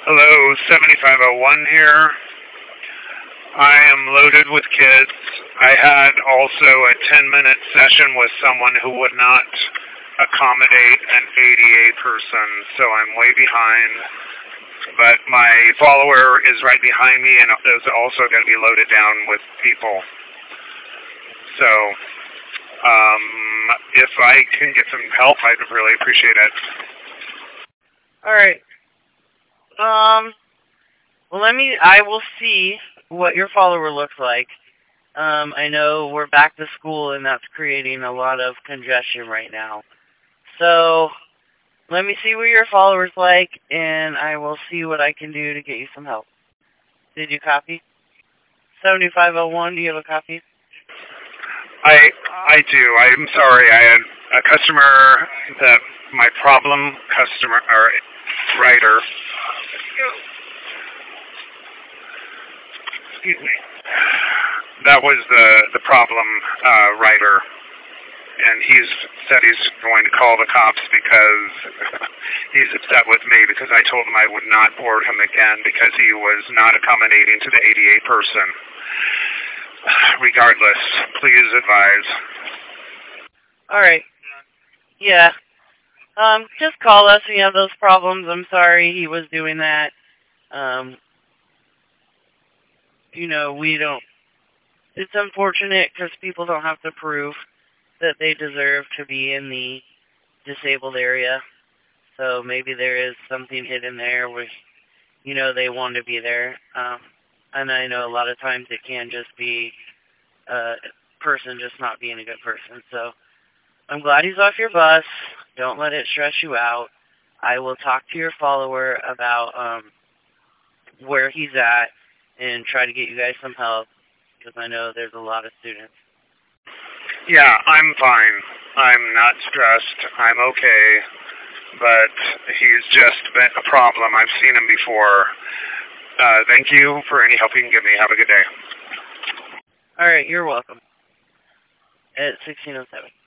Hello, 7501 here. I am loaded with kids. I had also a 10-minute session with someone who would not accommodate an ADA person, so I'm way behind. But my follower is right behind me and is also going to be loaded down with people. So, if I can get some help, I'd really appreciate it. Alright. Well, I will see what your follower looks like. I know we're back to school and that's creating a lot of congestion right now. So, let me see what your follower's like and I will see what I can do to get you some help. Did you copy? 7501, do you have a copy? I do. I'm sorry. I had a customer that my problem customer or writer. Excuse me. That was the problem writer, and he's said he's going to call the cops because he's upset with me because I told him I would not board him again because he was not accommodating to the ADA person. Regardless, please advise. Alright. Yeah. Just call us when you have those problems. I'm sorry he was doing that. We don't... It's unfortunate because people don't have to prove that they deserve to be in the disabled area. So maybe there is something hidden there where, they want to be there. And I know a lot of times it can just be a person just not being a good person. So I'm glad he's off your bus. Don't let it stress you out. I will talk to your follower about where he's at and try to get you guys some help because I know there's a lot of students. Yeah, I'm fine. I'm not stressed. I'm okay. But he's just been a problem. I've seen him before. Thank you for any help you can give me. Have a good day. All right, you're welcome. At 1607.